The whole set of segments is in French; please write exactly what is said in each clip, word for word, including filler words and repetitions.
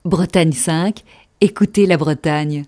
Bretagne cinq, écoutez la Bretagne.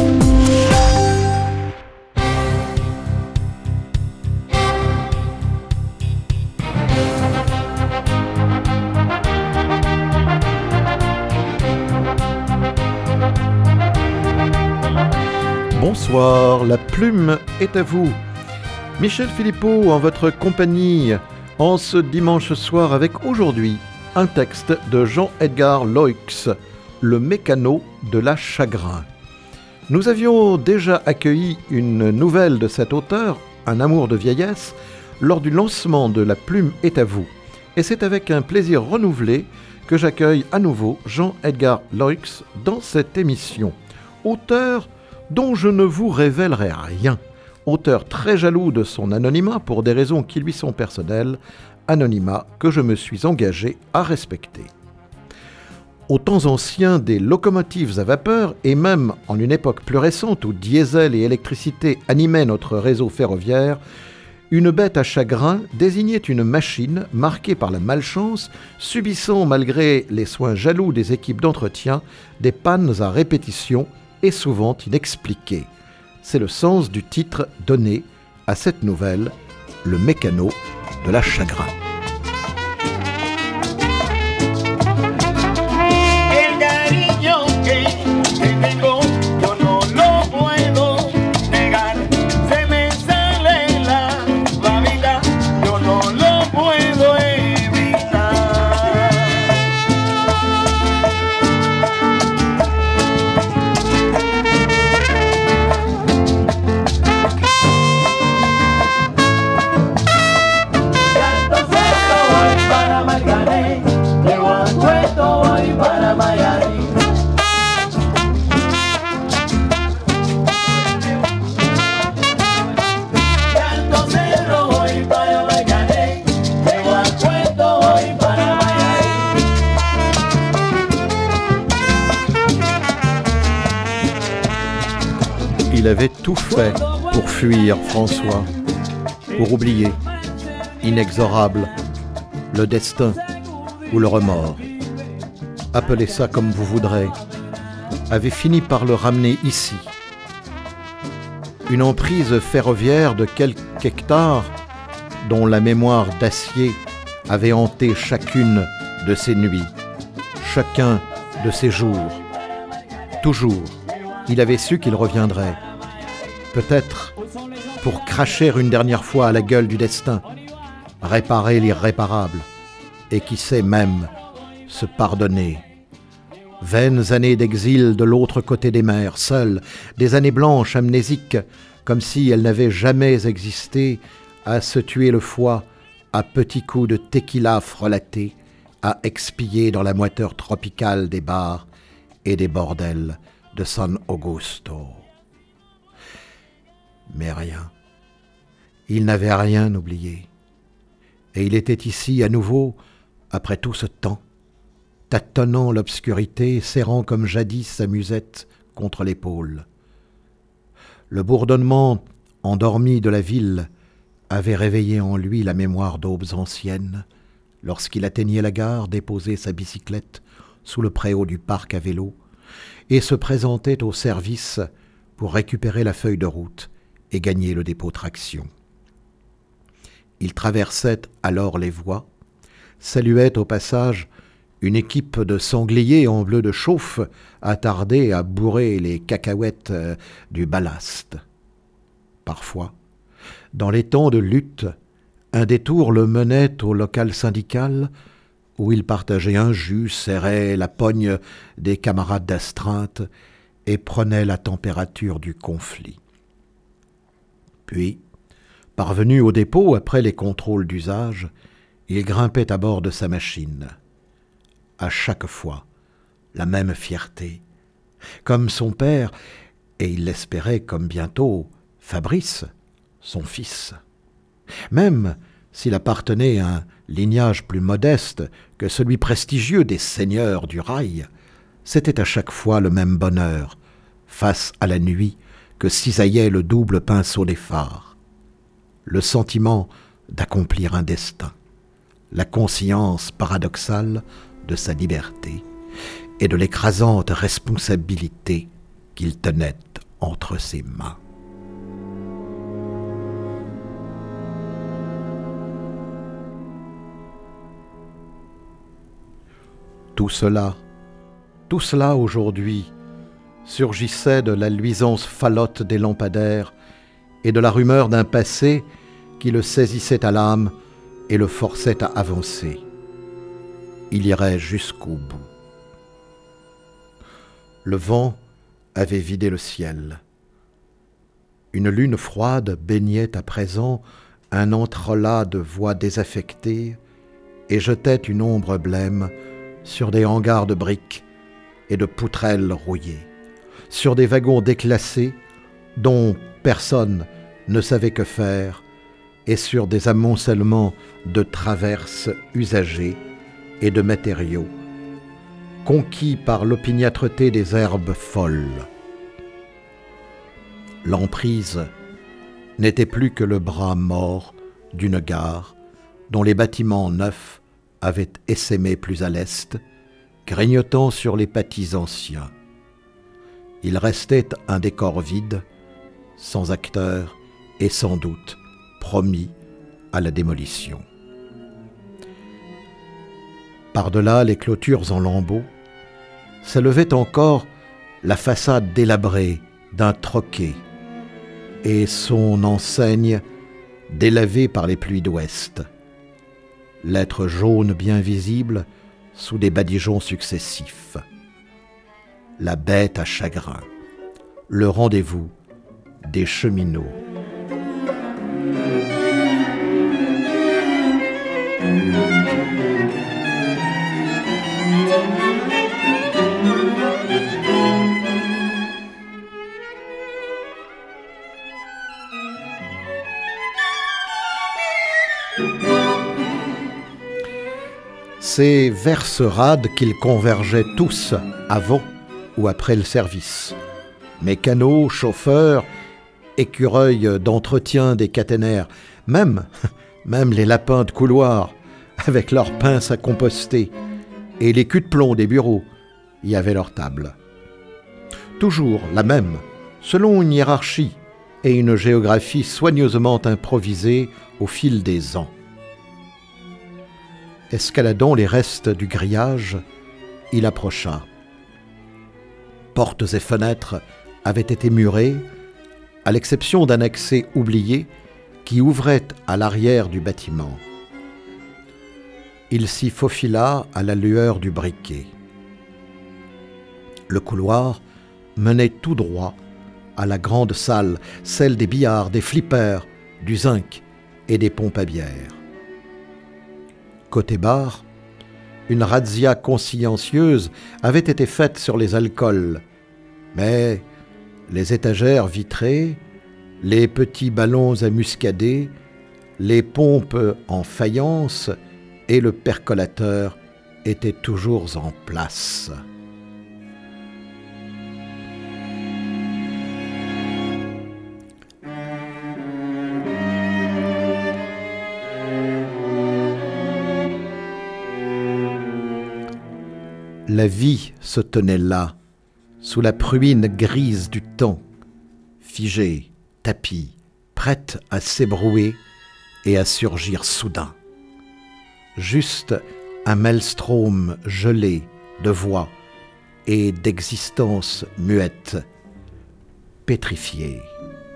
Bonsoir, la plume est à vous. Michel Philippot en votre compagnie en ce dimanche soir avec aujourd'hui un texte de Jean-Edgar Loix, Le mécano de la chagrin. Nous avions déjà accueilli une nouvelle de cet auteur, Un amour de vieillesse, lors du lancement de La plume est à vous. Et c'est avec un plaisir renouvelé que j'accueille à nouveau Jean-Edgar Loix dans cette émission. Auteur dont je ne vous révélerai rien. Auteur très jaloux de son anonymat pour des raisons qui lui sont personnelles, anonymat que je me suis engagé à respecter. Aux temps anciens des locomotives à vapeur, et même en une époque plus récente où diesel et électricité animaient notre réseau ferroviaire, une bête à chagrin désignait une machine marquée par la malchance, subissant malgré les soins jaloux des équipes d'entretien, des pannes à répétition et souvent inexpliquées. C'est le sens du titre donné à cette nouvelle, Le mécano de la chagrin. Il avait tout fait pour fuir François, pour oublier, inexorable, le destin ou le remords. Appelez ça comme vous voudrez, avait fini par le ramener ici. Une emprise ferroviaire de quelques hectares dont la mémoire d'acier avait hanté chacune de ses nuits, chacun de ses jours. Toujours, il avait su qu'il reviendrait. Peut-être pour cracher une dernière fois à la gueule du destin, réparer l'irréparable, et qui sait même se pardonner. Vaines années d'exil de l'autre côté des mers, seules, des années blanches, amnésiques, comme si elles n'avaient jamais existé, à se tuer le foie, à petits coups de tequila frelaté, à expier dans la moiteur tropicale des bars et des bordels de San Augusto. Mais rien. Il n'avait rien oublié. Et il était ici à nouveau, après tout ce temps, tâtonnant l'obscurité, serrant comme jadis sa musette contre l'épaule. Le bourdonnement endormi de la ville avait réveillé en lui la mémoire d'aubes anciennes, lorsqu'il atteignait la gare, déposait sa bicyclette sous le préau du parc à vélo et se présentait au service pour récupérer la feuille de route et gagner le dépôt traction. Il traversait alors les voies, saluait au passage une équipe de sangliers en bleu de chauffe attardés à bourrer les cacahuètes du ballast. Parfois, dans les temps de lutte, un détour le menait au local syndical où il partageait un jus, serrait la pogne des camarades d'astreinte et prenait la température du conflit. Puis, parvenu au dépôt après les contrôles d'usage, il grimpait à bord de sa machine. À chaque fois, la même fierté. Comme son père, et il l'espérait comme bientôt Fabrice, son fils. Même s'il appartenait à un lignage plus modeste que celui prestigieux des seigneurs du rail, c'était à chaque fois le même bonheur, face à la nuit que cisaillait le double pinceau des phares. Le sentiment d'accomplir un destin, la conscience paradoxale de sa liberté et de l'écrasante responsabilité qu'il tenait entre ses mains. Tout cela, tout cela aujourd'hui, surgissait de la luisance falote des lampadaires et de la rumeur d'un passé qui le saisissait à l'âme et le forçait à avancer. Il irait jusqu'au bout. Le vent avait vidé le ciel. Une lune froide baignait à présent un entrelac de voix désaffectées et jetait une ombre blême sur des hangars de briques et de poutrelles rouillées, sur des wagons déclassés dont personne ne savait que faire et sur des amoncellements de traverses usagées et de matériaux, conquis par l'opiniâtreté des herbes folles. L'emprise n'était plus que le bras mort d'une gare dont les bâtiments neufs avaient essaimé plus à l'est, grignotant sur les pâtis anciens. Il restait un décor vide, sans acteurs et sans doute promis à la démolition. Par-delà les clôtures en lambeaux, s'élevait encore la façade délabrée d'un troquet et son enseigne délavée par les pluies d'ouest. Lettres jaunes bien visibles sous des badigeons successifs. La bête à chagrin, le rendez-vous des cheminots. C'est vers ce rade qu'ils convergeaient tous avant ou après le service. Mécanos, chauffeurs, écureuils d'entretien des caténaires, même, même les lapins de couloir, avec leurs pinces à composter, et les culs de plomb des bureaux, y avaient leur table. Toujours la même, selon une hiérarchie et une géographie soigneusement improvisée au fil des ans. Escaladant les restes du grillage, il approcha. Portes et fenêtres avaient été murées, à l'exception d'un accès oublié qui ouvrait à l'arrière du bâtiment. Il s'y faufila à la lueur du briquet. Le couloir menait tout droit à la grande salle, celle des billards, des flippers, du zinc et des pompes à bière. Côté bar, une razzia consciencieuse avait été faite sur les alcools, mais les étagères vitrées, les petits ballons à muscadet, les pompes en faïence et le percolateur étaient toujours en place. La vie se tenait là, sous la pruine grise du temps, figée, tapie, prête à s'ébrouer et à surgir soudain. Juste un maelstrom gelé de voix et d'existence muette, pétrifiée.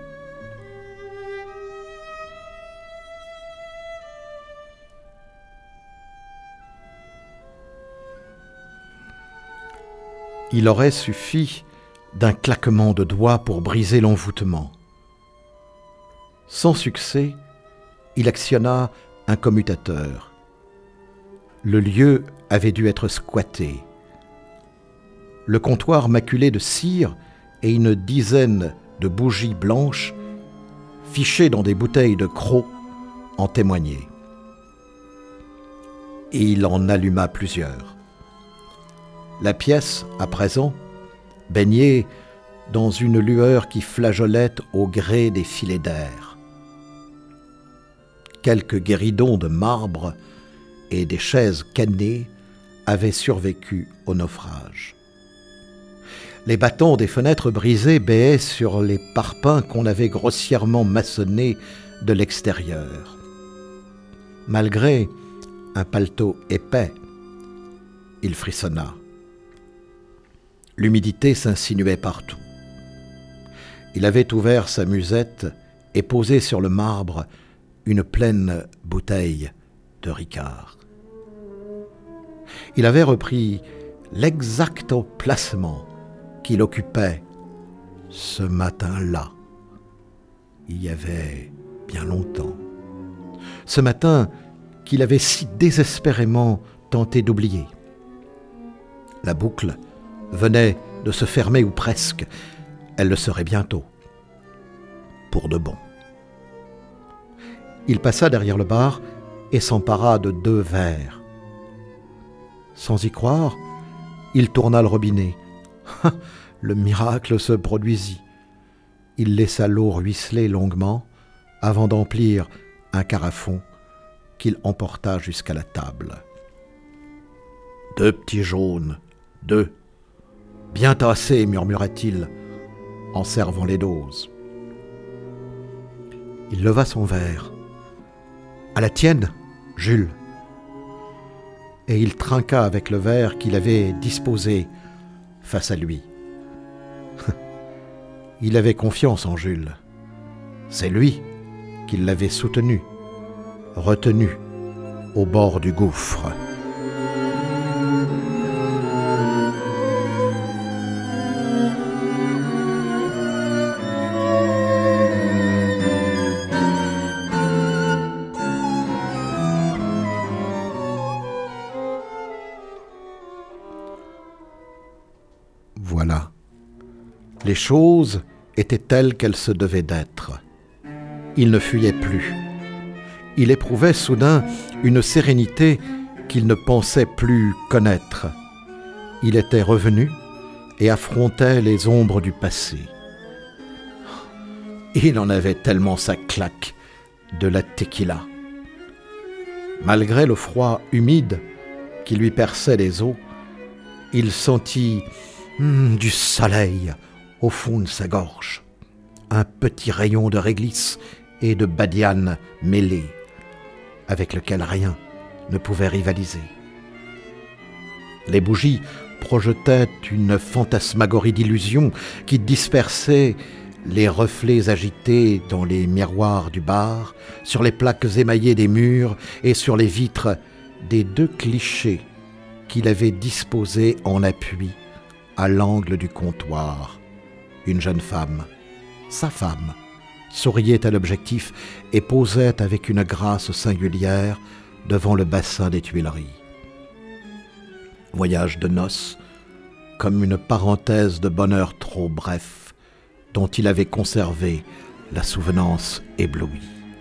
Il aurait suffi d'un claquement de doigts pour briser l'envoûtement. Sans succès, il actionna un commutateur. Le lieu avait dû être squatté. Le comptoir maculé de cire et une dizaine de bougies blanches, fichées dans des bouteilles de croc, en témoignaient. Et il en alluma plusieurs. La pièce, à présent, baignait dans une lueur qui flageolait au gré des filets d'air. Quelques guéridons de marbre et des chaises cannées avaient survécu au naufrage. Les bâtons des fenêtres brisées béaient sur les parpaings qu'on avait grossièrement maçonnés de l'extérieur. Malgré un paletot épais, il frissonna. L'humidité s'insinuait partout. Il avait ouvert sa musette et posé sur le marbre une pleine bouteille de Ricard. Il avait repris l'exact emplacement qu'il occupait ce matin-là, il y avait bien longtemps. Ce matin qu'il avait si désespérément tenté d'oublier. La boucle venait de se fermer ou presque. Elle le serait bientôt. Pour de bon. Il passa derrière le bar et s'empara de deux verres. Sans y croire, il tourna le robinet. Le miracle se produisit. Il laissa l'eau ruisseler longuement avant d'emplir un carafon qu'il emporta jusqu'à la table. Deux petits jaunes, deux. Bien tassés, murmura-t-il, en servant les doses. Il leva son verre. À la tienne, Jules. Et il trinqua avec le verre qu'il avait disposé face à lui. Il avait confiance en Jules. C'est lui qui l'avait soutenu, retenu au bord du gouffre. Voilà. Les choses étaient telles qu'elles se devaient d'être. Il ne fuyait plus. Il éprouvait soudain une sérénité qu'il ne pensait plus connaître. Il était revenu et affrontait les ombres du passé. Il en avait tellement sa claque de la tequila. Malgré le froid humide qui lui perçait les os, il sentit hum, du soleil au fond de sa gorge, un petit rayon de réglisse et de badiane mêlés, avec lequel rien ne pouvait rivaliser. Les bougies projetaient une fantasmagorie d'illusions qui dispersait les reflets agités dans les miroirs du bar, sur les plaques émaillées des murs et sur les vitres des deux clichés qu'il avait disposés en appui à l'angle du comptoir. Une jeune femme, sa femme, souriait à l'objectif et posait avec une grâce singulière devant le bassin des Tuileries. Voyage de noces, comme une parenthèse de bonheur trop bref, dont il avait conservé la souvenance éblouie.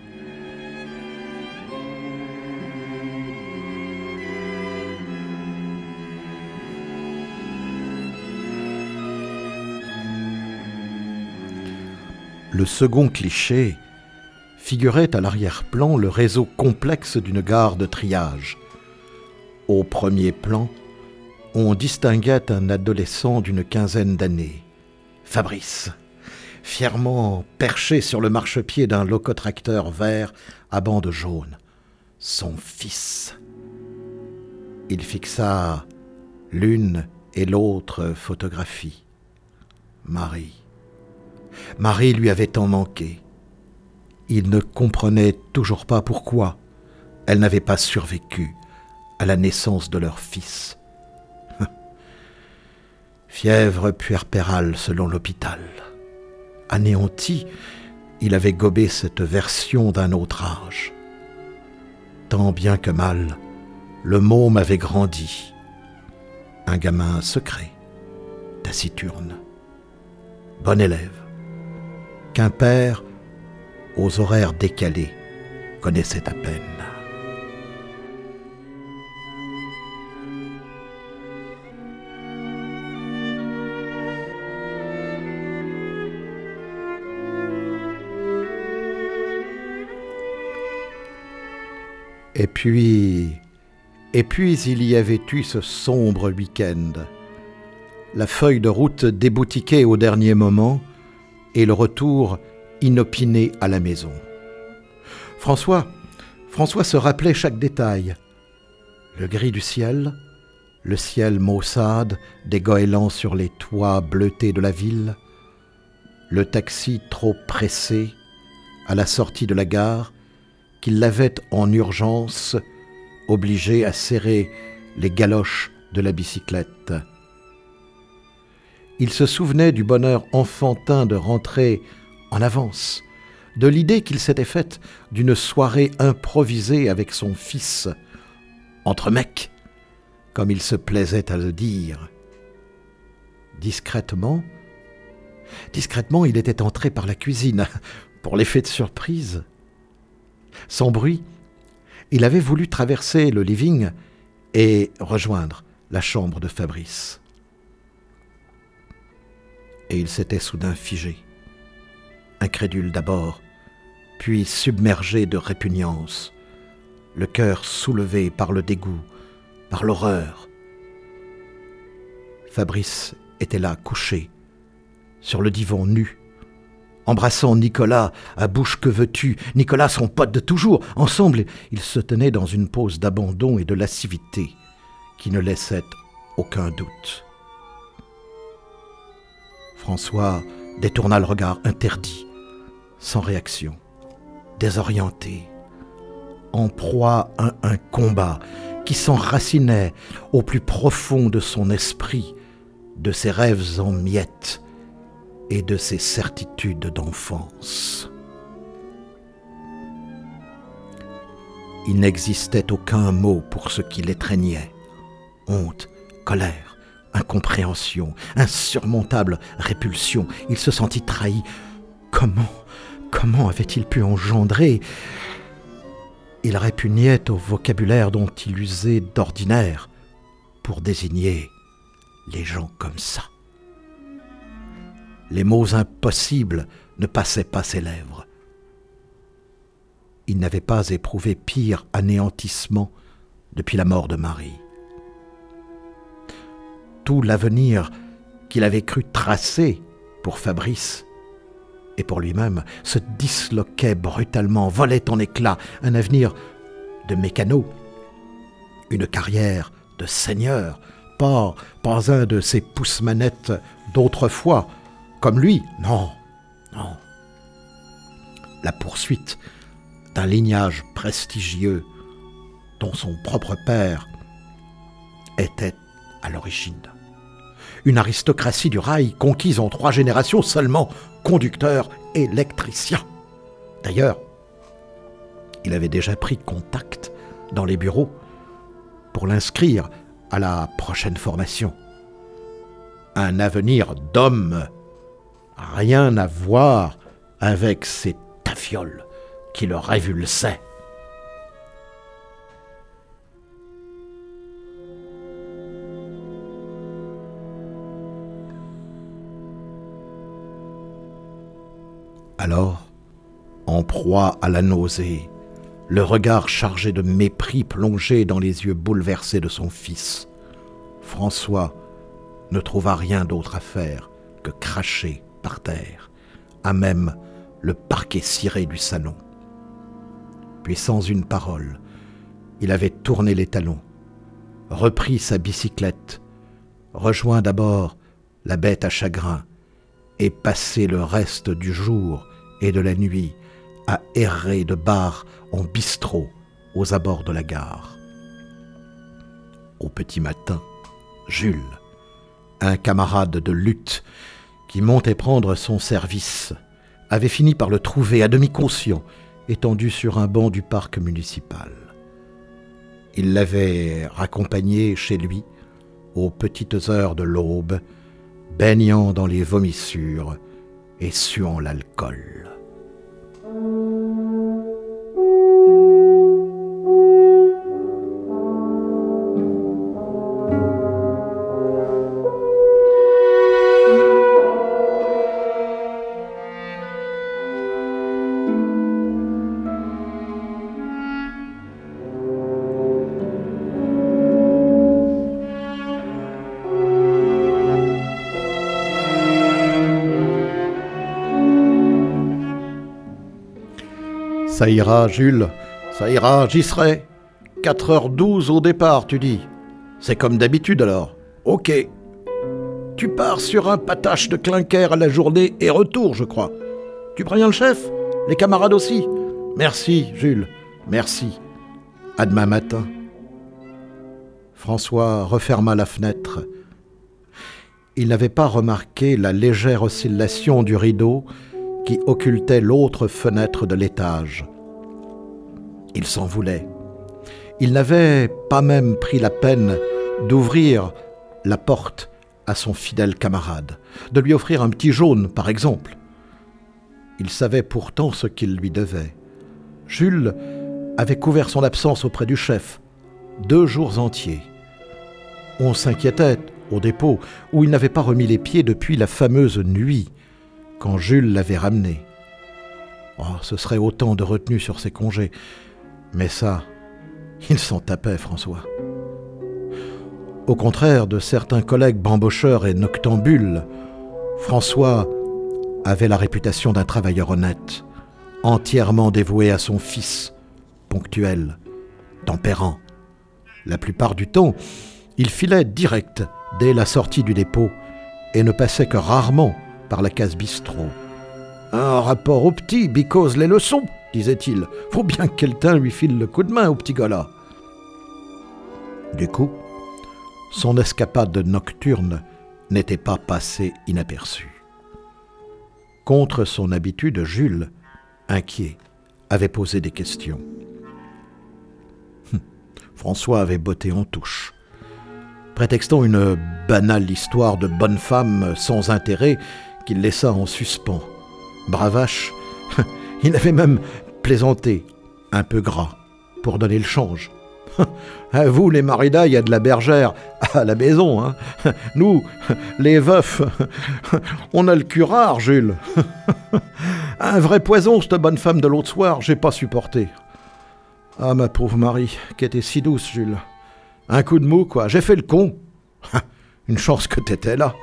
Le second cliché figurait à l'arrière-plan le réseau complexe d'une gare de triage. Au premier plan, on distinguait un adolescent d'une quinzaine d'années, Fabrice, fièrement perché sur le marchepied d'un locotracteur vert à bande jaune. Son fils. Il fixa l'une et l'autre photographie. Marie. Marie lui avait tant manqué. Il ne comprenait toujours pas pourquoi elle n'avait pas survécu à la naissance de leur fils. Fièvre puerpérale selon l'hôpital. Anéanti, il avait gobé cette version d'un autre âge. Tant bien que mal, le môme avait grandi. Un gamin secret, taciturne, bon élève, qu'un père, aux horaires décalés, connaissait à peine. Et puis, et puis il y avait eu ce sombre week-end, la feuille de route déboutiquée au dernier moment et le retour inopiné à la maison. François, François se rappelait chaque détail. Le gris du ciel, le ciel maussade dégoélant sur les toits bleutés de la ville, le taxi trop pressé à la sortie de la gare qui l'avait en urgence obligé à serrer les galoches de la bicyclette. Il se souvenait du bonheur enfantin de rentrer en avance, de l'idée qu'il s'était faite d'une soirée improvisée avec son fils, entre mecs, comme il se plaisait à le dire. Discrètement, discrètement, il était entré par la cuisine, pour l'effet de surprise. Sans bruit, il avait voulu traverser le living et rejoindre la chambre de Fabrice. Et il s'était soudain figé, incrédule d'abord, puis submergé de répugnance, le cœur soulevé par le dégoût, par l'horreur. Fabrice était là, couché, sur le divan nu, embrassant Nicolas à bouche que veux-tu, Nicolas son pote de toujours. Ensemble, ils se tenaient dans une pose d'abandon et de lascivité qui ne laissait aucun doute. François détourna le regard interdit, sans réaction, désorienté, en proie à un combat qui s'enracinait au plus profond de son esprit, de ses rêves en miettes et de ses certitudes d'enfance. Il n'existait aucun mot pour ce qui l'étreignait. Honte, colère, incompréhension, insurmontable répulsion. Il se sentit trahi. Comment, comment avait-il pu engendrer ? Il répugnait au vocabulaire dont il usait d'ordinaire pour désigner les gens comme ça. Les mots impossibles ne passaient pas ses lèvres. Il n'avait pas éprouvé pire anéantissement depuis la mort de Marie. Tout l'avenir qu'il avait cru tracé pour Fabrice et pour lui-même se disloquait brutalement, volait en éclats. Un avenir de mécano, une carrière de seigneur, pas, pas un de ces pousse-manettes d'autrefois, comme lui, non, non. La poursuite d'un lignage prestigieux dont son propre père était à l'origine. Une aristocratie du rail conquise en trois générations seulement, conducteur électricien. D'ailleurs, il avait déjà pris contact dans les bureaux pour l'inscrire à la prochaine formation. Un avenir d'homme, rien à voir avec ces tafioles qui le révulsaient. Alors, en proie à la nausée, le regard chargé de mépris plongé dans les yeux bouleversés de son fils, François ne trouva rien d'autre à faire que cracher par terre, à même le parquet ciré du salon. Puis sans une parole, il avait tourné les talons, repris sa bicyclette, rejoint d'abord la bête à chagrin et passé le reste du jour et de la nuit à errer de bar en bistrot aux abords de la gare. Au petit matin, Jules, un camarade de lutte qui montait prendre son service, avait fini par le trouver à demi conscient, étendu sur un banc du parc municipal. Il l'avait raccompagné chez lui aux petites heures de l'aube, baignant dans les vomissures et suant l'alcool. Ça ira, Jules, ça ira, j'y serai. quatre heures douze au départ, tu dis. C'est comme d'habitude alors. Ok. Tu pars sur un patache de clinker à la journée et retour, je crois. Tu préviens le chef? Les camarades aussi? Merci, Jules, merci. À demain matin. François referma la fenêtre. Il n'avait pas remarqué la légère oscillation du rideau qui occultait l'autre fenêtre de l'étage. Il s'en voulait. Il n'avait pas même pris la peine d'ouvrir la porte à son fidèle camarade, de lui offrir un petit jaune, par exemple. Il savait pourtant ce qu'il lui devait. Jules avait couvert son absence auprès du chef, deux jours entiers. On s'inquiétait au dépôt, où il n'avait pas remis les pieds depuis la fameuse nuit, quand Jules l'avait ramené. Oh, ce serait autant de retenue sur ses congés. Mais ça, il s'en tapait, François. Au contraire de certains collègues bambocheurs et noctambules, François avait la réputation d'un travailleur honnête, entièrement dévoué à son fils, ponctuel, tempérant. La plupart du temps, il filait direct dès la sortie du dépôt et ne passait que rarement par la case bistrot. « Un rapport au petit, because les leçons, disait-il. Faut bien que quelqu'un lui file le coup de main au petit gars-là. » Du coup, son escapade nocturne n'était pas passée inaperçue. Contre son habitude, Jules, inquiet, avait posé des questions. Hum, François avait botté en touche, prétextant une banale histoire de bonne femme sans intérêt qu'il laissa en suspens. Bravache, il avait même plaisanté, un peu gras, pour donner le change. À vous, les maridas, il y a de la bergère à la maison. Hein. Nous, les veufs, on a le cul rare, Jules. Un vrai poison, cette bonne femme de l'autre soir, j'ai pas supporté. Ah, ma pauvre Marie, qui était si douce, Jules. Un coup de mou, quoi. J'ai fait le con. Une chance que t'étais là.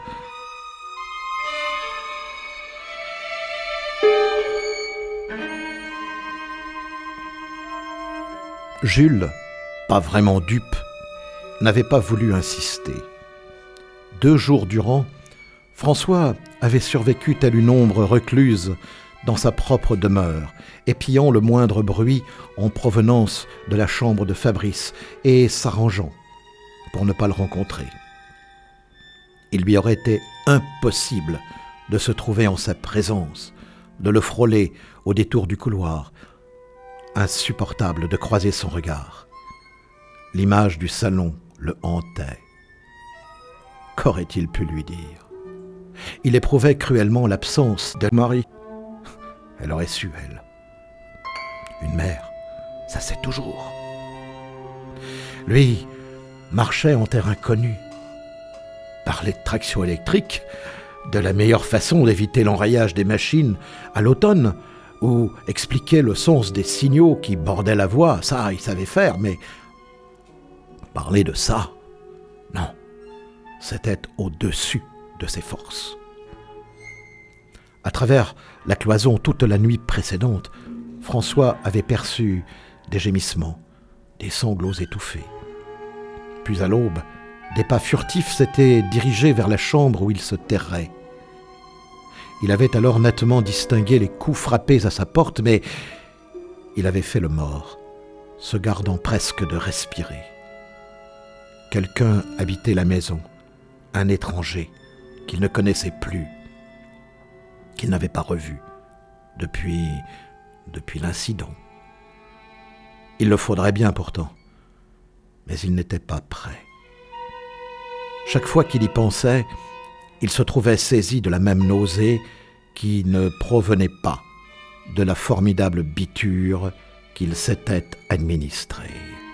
Jules, pas vraiment dupe, n'avait pas voulu insister. Deux jours durant, François avait survécu telle une ombre recluse dans sa propre demeure, épiant le moindre bruit en provenance de la chambre de Fabrice et s'arrangeant pour ne pas le rencontrer. Il lui aurait été impossible de se trouver en sa présence, de le frôler au détour du couloir. Insupportable de croiser son regard. L'image du salon le hantait. Qu'aurait-il pu lui dire? Il éprouvait cruellement l'absence de Marie. Elle aurait su, elle. Une mère, ça c'est toujours. Lui marchait en terre inconnue. Parler de traction électrique, de la meilleure façon d'éviter l'enrayage des machines à l'automne, ou expliquer le sens des signaux qui bordaient la voie, ça il savait faire, mais parler de ça, non, c'était au-dessus de ses forces. À travers la cloison toute la nuit précédente, François avait perçu des gémissements, des sanglots étouffés. Puis à l'aube, des pas furtifs s'étaient dirigés vers la chambre où il se terrait. Il avait alors nettement distingué les coups frappés à sa porte, mais il avait fait le mort, se gardant presque de respirer. Quelqu'un habitait la maison, un étranger qu'il ne connaissait plus, qu'il n'avait pas revu depuis, depuis l'incident. Il le faudrait bien pourtant, mais il n'était pas prêt. Chaque fois qu'il y pensait, il se trouvait saisi de la même nausée qui ne provenait pas de la formidable biture qu'il s'était administrée.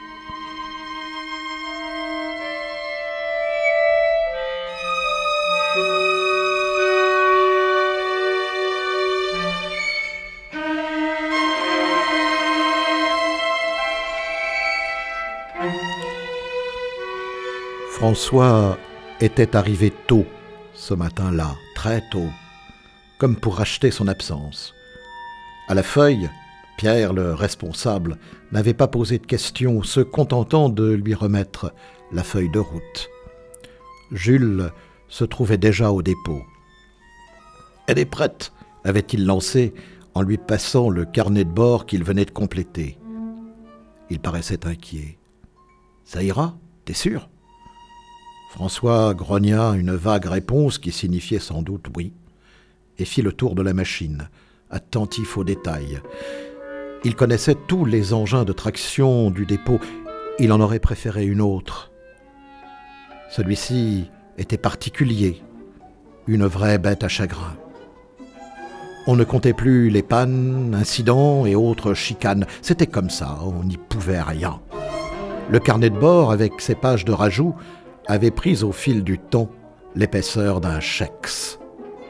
François était arrivé tôt ce matin-là, très tôt, comme pour racheter son absence. À la feuille, Pierre, le responsable, n'avait pas posé de questions, se contentant de lui remettre la feuille de route. Jules se trouvait déjà au dépôt. « Elle est prête !» avait-il lancé en lui passant le carnet de bord qu'il venait de compléter. Il paraissait inquiet. « Ça ira, t'es sûr ?» François grogna une vague réponse qui signifiait sans doute oui, et fit le tour de la machine, attentif aux détails. Il connaissait tous les engins de traction du dépôt. Il en aurait préféré une autre. Celui-ci était particulier, une vraie bête à chagrin. On ne comptait plus les pannes, incidents et autres chicanes. C'était comme ça, on n'y pouvait rien. Le carnet de bord, avec ses pages de rajout, avait pris au fil du temps l'épaisseur d'un Chex.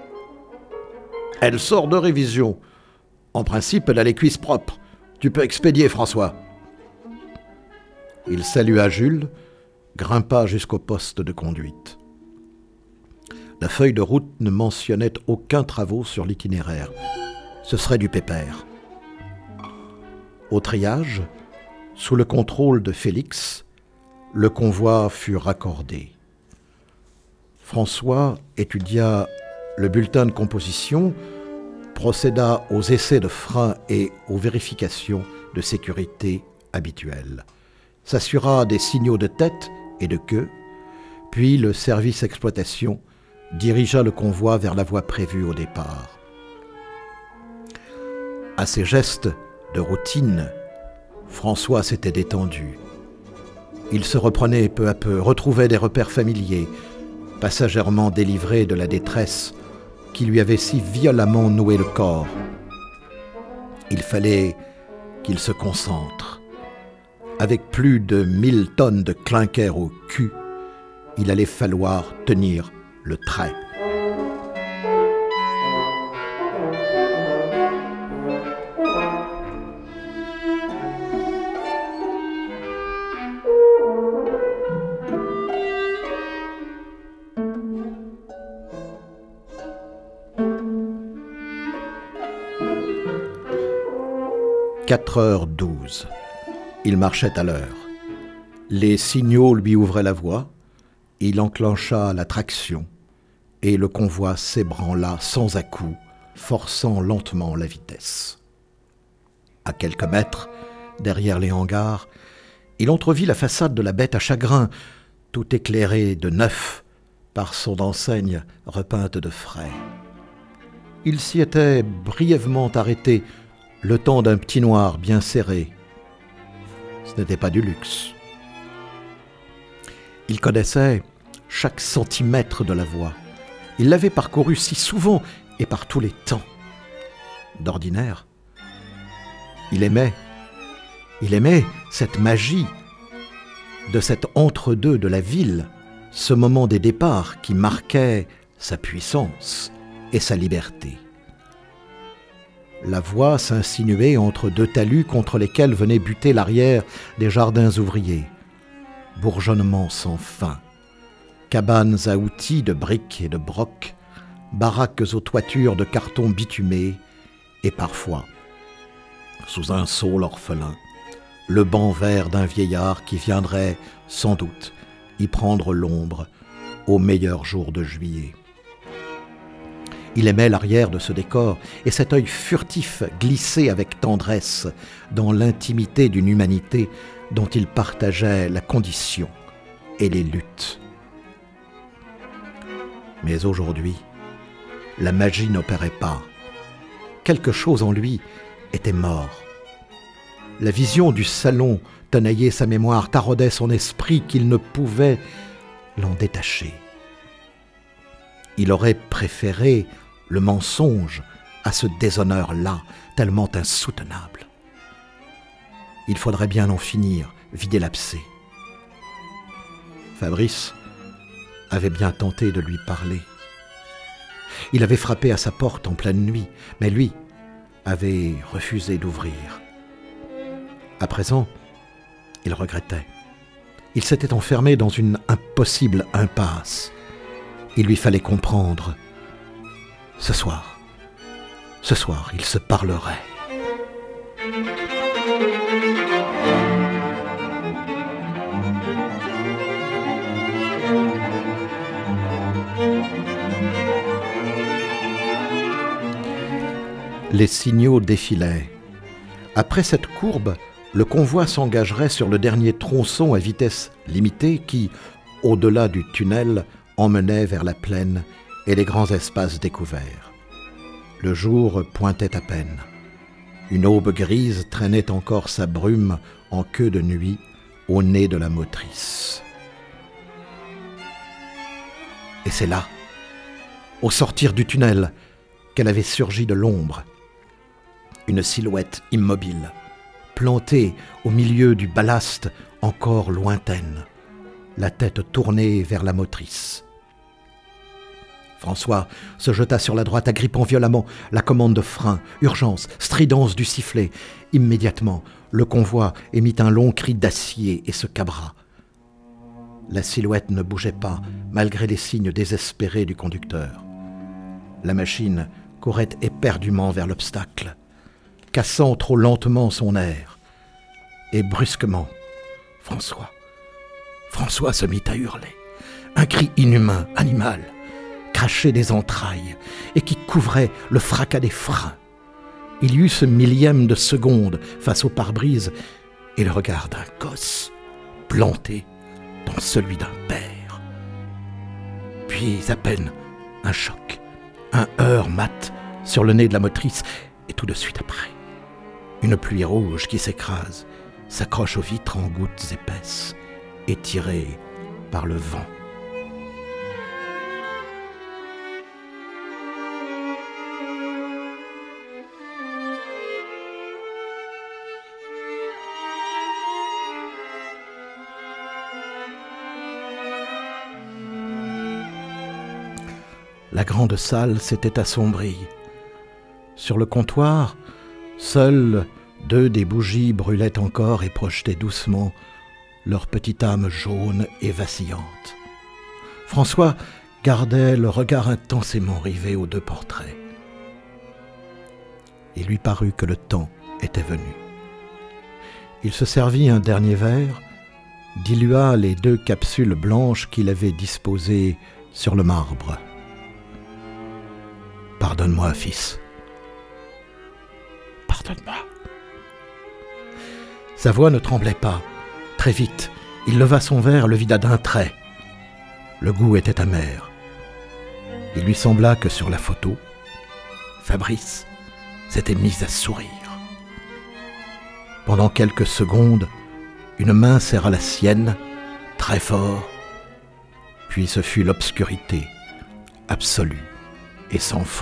« Elle sort de révision. En principe, elle a les cuisses propres. Tu peux expédier, François. » Il salua Jules, grimpa jusqu'au poste de conduite. La feuille de route ne mentionnait aucun travaux sur l'itinéraire. Ce serait du pépère. Au triage, sous le contrôle de Félix, le convoi fut raccordé. François étudia le bulletin de composition, procéda aux essais de frein et aux vérifications de sécurité habituelles, s'assura des signaux de tête et de queue, puis le service exploitation dirigea le convoi vers la voie prévue au départ. À ces gestes de routine, François s'était détendu. Il se reprenait peu à peu, retrouvait des repères familiers, passagèrement délivré de la détresse qui lui avait si violemment noué le corps. Il fallait qu'il se concentre. Avec plus de mille tonnes de clinker au cul, il allait falloir tenir le trait. quatre heures douze. Il marchait à l'heure. Les signaux lui ouvraient la voie. Il enclencha la traction et le convoi s'ébranla sans à-coups, forçant lentement la vitesse. À quelques mètres, derrière les hangars, il entrevit la façade de la bête à chagrin, tout éclairée de neuf par son enseigne repeinte de frais. Il s'y était brièvement arrêté, le temps d'un petit noir bien serré. Ce n'était pas du luxe. Il connaissait chaque centimètre de la voie. Il l'avait parcourue si souvent et par tous les temps. D'ordinaire, il aimait, il aimait cette magie de cet entre-deux de la ville, ce moment des départs qui marquait sa puissance et sa liberté. La voie s'insinuait entre deux talus contre lesquels venait buter l'arrière des jardins ouvriers. Bourgeonnement sans fin, cabanes à outils de briques et de brocs, baraques aux toitures de carton bitumé, et parfois, sous un saule orphelin, le banc vert d'un vieillard qui viendrait, sans doute, y prendre l'ombre au meilleur jour de juillet. Il aimait l'arrière de ce décor et cet œil furtif glissé avec tendresse dans l'intimité d'une humanité dont il partageait la condition et les luttes. Mais aujourd'hui, la magie n'opérait pas. Quelque chose en lui était mort. La vision du salon tenaillait sa mémoire, taraudait son esprit qu'il ne pouvait l'en détacher. Il aurait préféré le mensonge à ce déshonneur-là, tellement insoutenable. Il faudrait bien en finir, vider l'abcès. Fabrice avait bien tenté de lui parler. Il avait frappé à sa porte en pleine nuit, mais lui avait refusé d'ouvrir. À présent, il regrettait. Il s'était enfermé dans une impossible impasse. Il lui fallait comprendre. Ce soir, ce soir, ils se parleraient. Les signaux défilaient. Après cette courbe, le convoi s'engagerait sur le dernier tronçon à vitesse limitée qui, au-delà du tunnel, emmenait vers la plaine et les grands espaces découverts. Le jour pointait à peine. Une aube grise traînait encore sa brume en queue de nuit au nez de la motrice. Et c'est là, au sortir du tunnel, qu'elle avait surgi de l'ombre. Une silhouette immobile, plantée au milieu du ballast encore lointaine, la tête tournée vers la motrice. François se jeta sur la droite, agrippant violemment la commande de frein. Urgence, stridence du sifflet. Immédiatement, le convoi émit un long cri d'acier et se cabra. La silhouette ne bougeait pas, malgré les signes désespérés du conducteur. La machine courait éperdument vers l'obstacle, cassant trop lentement son air. Et brusquement, François, François se mit à hurler. Un cri inhumain, animal, craché des entrailles et qui couvrait le fracas des freins. Il y eut ce millième de seconde face au pare-brise et le regard d'un gosse planté dans celui d'un père. Puis à peine un choc, un heurt mat sur le nez de la motrice et tout de suite après, une pluie rouge qui s'écrase, s'accroche aux vitres en gouttes épaisses, étirées par le vent. La grande salle s'était assombrie. Sur le comptoir, seules deux des bougies brûlaient encore et projetaient doucement leur petite âme jaune et vacillante. François gardait le regard intensément rivé aux deux portraits. Il lui parut que le temps était venu. Il se servit un dernier verre, dilua les deux capsules blanches qu'il avait disposées sur le marbre. « Pardonne-moi, fils. Pardonne-moi. » Sa voix ne tremblait pas. Très vite, il leva son verre, le vida d'un trait. Le goût était amer. Il lui sembla que sur la photo, Fabrice s'était mis à sourire. Pendant quelques secondes, une main serra la sienne, très fort, puis ce fut l'obscurité absolue et sans fond.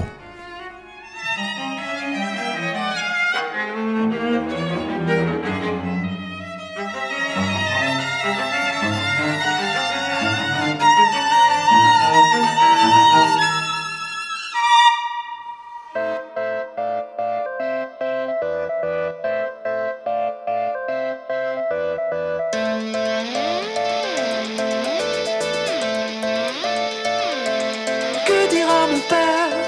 Que dira mon père?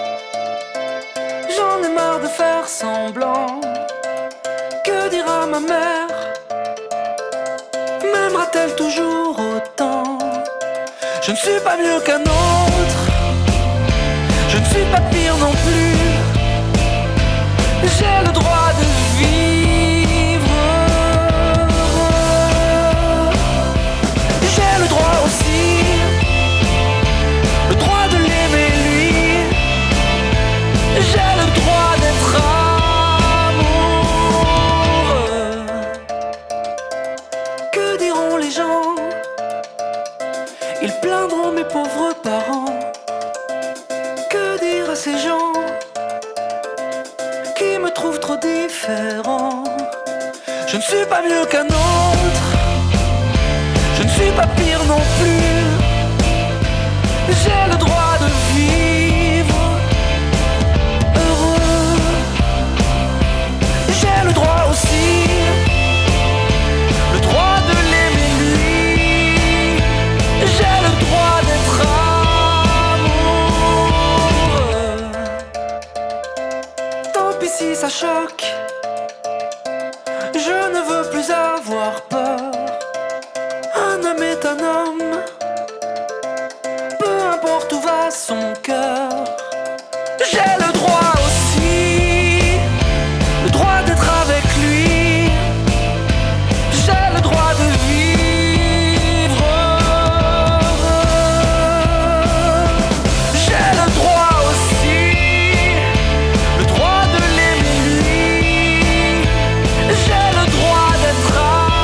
J'en ai marre de faire semblant. Que dira ma mère? M'aimera-t-elle toujours autant? Je ne suis pas mieux qu'un autre, je ne suis pas pire non plus. J'ai le droit de vivre, j'ai le droit aussi, le droit de l'aimer lui. J'ai le droit d'être amoureux. Que diront les gens? Ils plaindront mes pauvres parents. Que dire à ces gens qui me trouvent trop différent? Je ne suis pas mieux qu'un autre, je ne suis pas pire non plus. J'ai le droit de vivre heureux. J'ai le droit aussi, le droit de l'aimer lui. J'ai le droit d'être amoureux. Tant pis si ça choque, Je ne veux plus avoir peur. Un homme est un homme, peu importe où va son cœur. J'ai le droit aussi, le droit d'être avec lui. J'ai le droit de vivre. J'ai le droit aussi, le droit de l'aimer lui. J'ai le droit d'être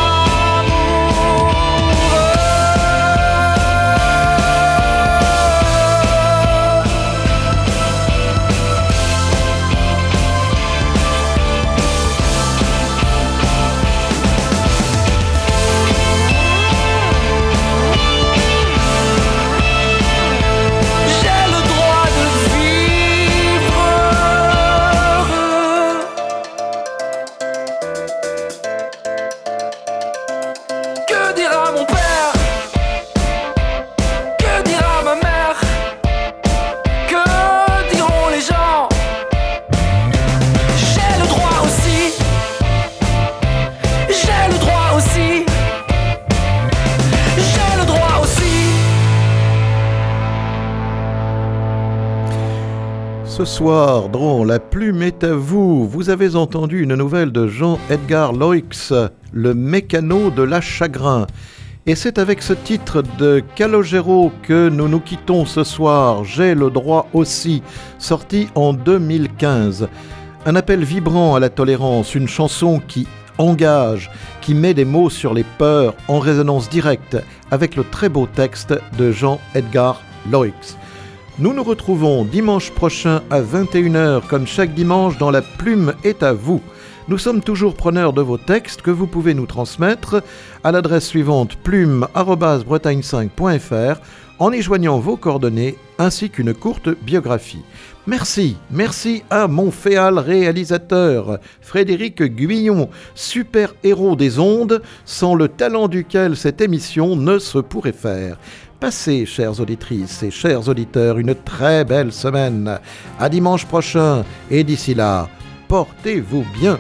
Ce soir, dans La Plume est à vous, vous avez entendu une nouvelle de Jean-Edgar Loix, Le mécano de la chagrin. Et c'est avec ce titre de Calogero que nous nous quittons ce soir, J'ai le droit aussi, sorti en deux mille quinze. Un appel vibrant à la tolérance, une chanson qui engage, qui met des mots sur les peurs en résonance directe avec le très beau texte de Jean-Edgar Loix. Nous nous retrouvons dimanche prochain à vingt et une heures, comme chaque dimanche, dans La Plume est à vous. Nous sommes toujours preneurs de vos textes que vous pouvez nous transmettre à l'adresse suivante plume arobase bretagne cinq point f r en y joignant vos coordonnées ainsi qu'une courte biographie. Merci, merci à mon féal réalisateur, Frédéric Guyon, super héros des ondes, sans le talent duquel cette émission ne se pourrait faire. Passez, chères auditrices et chers auditeurs, une très belle semaine. À dimanche prochain, et d'ici là, portez-vous bien.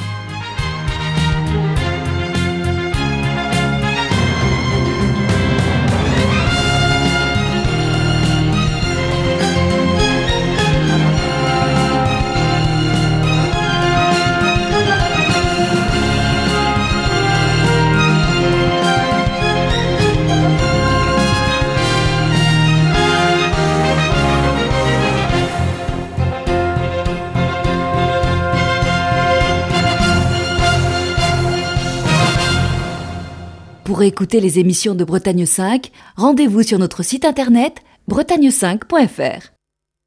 Pour écouter les émissions de Bretagne cinq, rendez-vous sur notre site internet bretagne cinq point f r.